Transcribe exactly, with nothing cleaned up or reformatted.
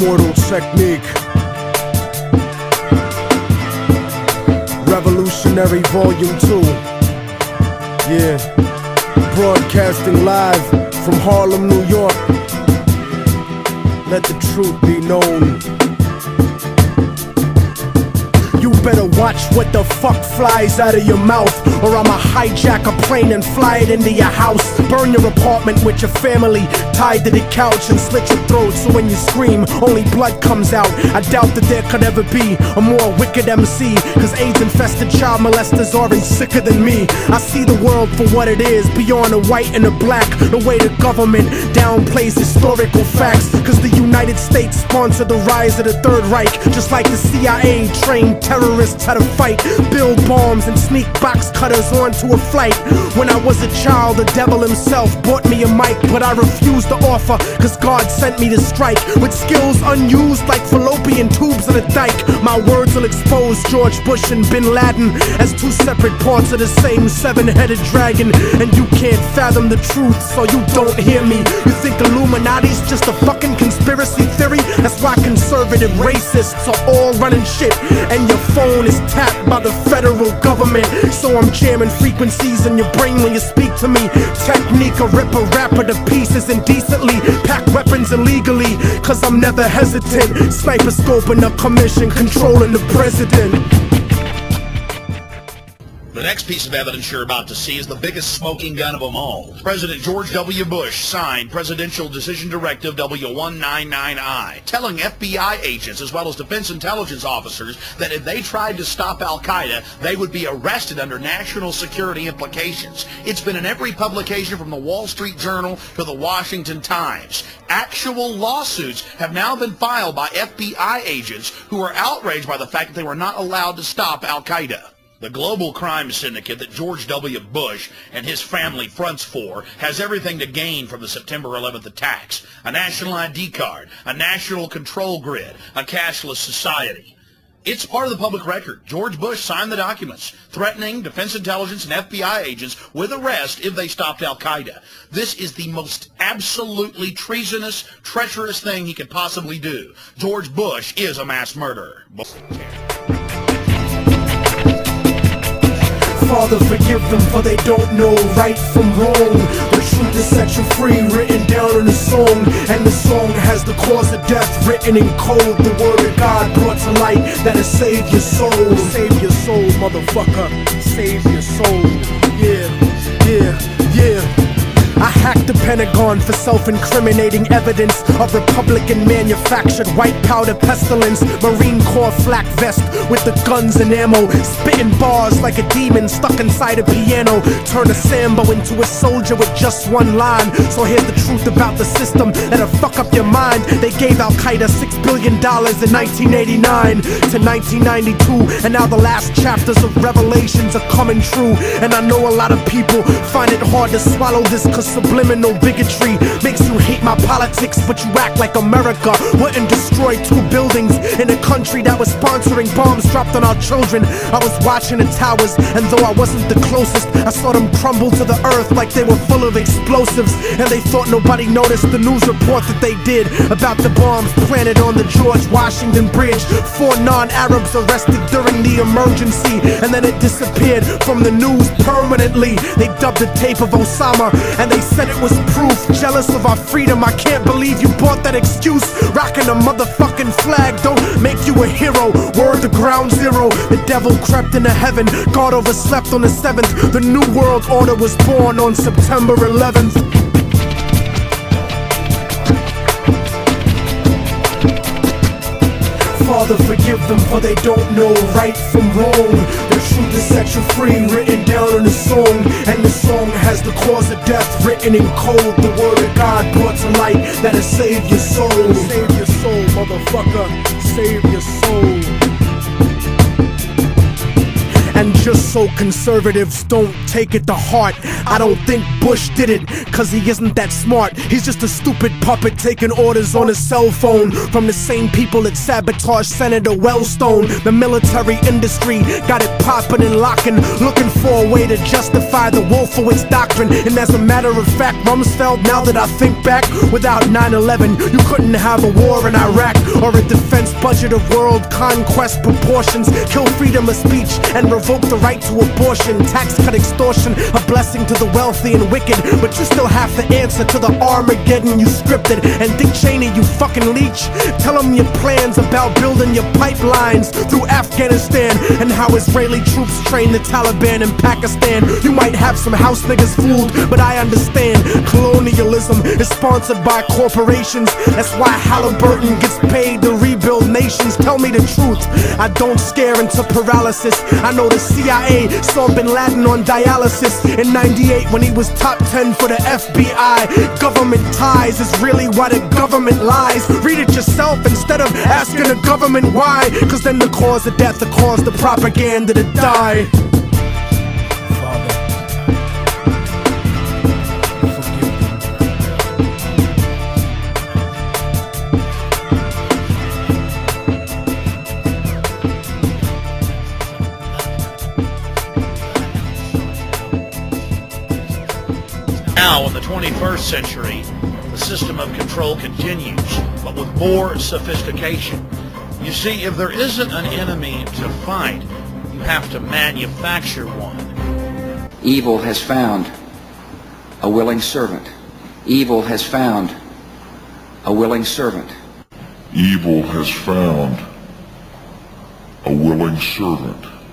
Immortal Technique. Revolutionary Volume two. Yeah. Broadcasting live from Harlem, New York. Let the truth be known. You better watch what the fuck flies out of your mouth, or I'ma hijack a plane and fly it into your house. Burn your apartment with your family tied to the couch and slit your throat so when you scream, only blood comes out. I doubt that there could ever be a more wicked M C, cause AIDS-infested child molesters are sicker than me. I see the world for what it is, beyond the white and the black. The way the government downplays historical facts, cause the United States sponsored the rise of the Third Reich, just like the C I A trained terrorists how to fight, build bombs and sneak box cutters onto a flight. When I was a child, the devil himself bought me a mic, but I refused to offer, cause God sent me to strike with skills unused like fallopian tubes in a dike. My words will expose George Bush and Bin Laden as two separate parts of the same seven-headed dragon, and you can't fathom the truth, so you don't hear me. You think Illuminati's just a fucking conspiracy theory? That's why conservative racists are all running shit, and your phone is tapped by the federal government. So I'm jamming frequencies in your brain when you speak to me. Technique, a rip a rapper to pieces indecently, pack weapons illegally, cause I'm never hesitant. Sniper scoping the commission, controlling the president. The next piece of evidence you're about to see is the biggest smoking gun of them all. President George W. Bush signed Presidential Decision Directive W one ninety-nine I, telling F B I agents as well as defense intelligence officers that if they tried to stop Al-Qaeda, they would be arrested under national security implications. It's been in every publication from the Wall Street Journal to the Washington Times. Actual lawsuits have now been filed by F B I agents who are outraged by the fact that they were not allowed to stop Al-Qaeda. The global crime syndicate that George W. Bush and his family fronts for has everything to gain from the September eleventh attacks. A national I D card, a national control grid, a cashless society. It's part of the public record. George Bush signed the documents, threatening defense intelligence and F B I agents with arrest if they stopped Al-Qaeda. This is the most absolutely treasonous, treacherous thing he could possibly do. George Bush is a mass murderer. Father, forgive them, for they don't know right from wrong. The truth is set you free, written down in a song, and the song has the cause of death written in code. The word of God brought to light that'll save your soul. Save your soul, motherfucker. Save your soul. Yeah, yeah, yeah. I hacked the Pentagon for self-incriminating evidence of Republican-manufactured white powder pestilence. Marine Corps flak vest with the guns and ammo, spitting bars like a demon stuck inside a piano. Turn a Sambo into a soldier with just one line. So here's the truth about the system that'll fuck up your mind. They gave Al-Qaeda six billion dollars in nineteen eighty-nine to nineteen ninety-two, and now the last chapters of Revelations are coming true. And I know a lot of people find it hard to swallow this, cause subliminal bigotry makes you hate my politics, but you act like America wouldn't destroy two buildings in a country that was sponsoring bombs dropped on our children. I was watching the towers, and though I wasn't the closest, I saw them crumble to the earth like they were full of explosives, and they thought nobody noticed the news report that they did about the bombs planted on the George Washington Bridge. Four non-Arabs arrested during the emergency, and then it disappeared from the news permanently. They dubbed the tape of Osama, and they said it was proof. Jealous of our freedom, I can't believe you bought that excuse. Rocking a motherfucking flag don't make you a hero. Word to ground zero, the devil crept into heaven. God overslept on the seventh. The new world order was born on September eleventh. Father, forgive them, for they don't know right from wrong. The truth is set you free, written down in a song, and the song has the cause of death written in code. The word of God brought to light that'll save your soul. Save your soul, motherfucker. Save your soul. And Just so conservatives don't take it to heart, I don't think Bush did it, cause he isn't that smart. He's just a stupid puppet taking orders on his cell phone from the same people that sabotaged Senator Wellstone. The military industry got it popping and locking, looking for a way to justify the Wolfowitz doctrine. And as a matter of fact, Rumsfeld, now that I think back, without nine eleven, you couldn't have a war in Iraq or a defense budget of world conquest proportions. Kill freedom of speech and revoke the right to abortion. Tax cut extortion, a blessing to the wealthy and wicked, but you still have to answer to the Armageddon you scripted. And Dick Cheney, you fucking leech, tell them your plans about building your pipelines through Afghanistan and how Israeli troops train the Taliban in Pakistan. You might have some house niggas fooled, but I understand colonialism is sponsored by corporations. That's why Halliburton gets paid to rebuild nations. Tell me the truth, I don't scare into paralysis. I know the C I A saw Bin Laden on dialysis in ninety-eight when he was top ten for the F B I. Government ties is really why the government lies. Read it yourself instead of asking the government why, cause then the cause of death, the cause the propaganda to die. Now, in the twenty-first century, the system of control continues, but with more sophistication. You see, if there isn't an enemy to fight, you have to manufacture one. Evil has found a willing servant. Evil has found a willing servant. Evil has found a willing servant.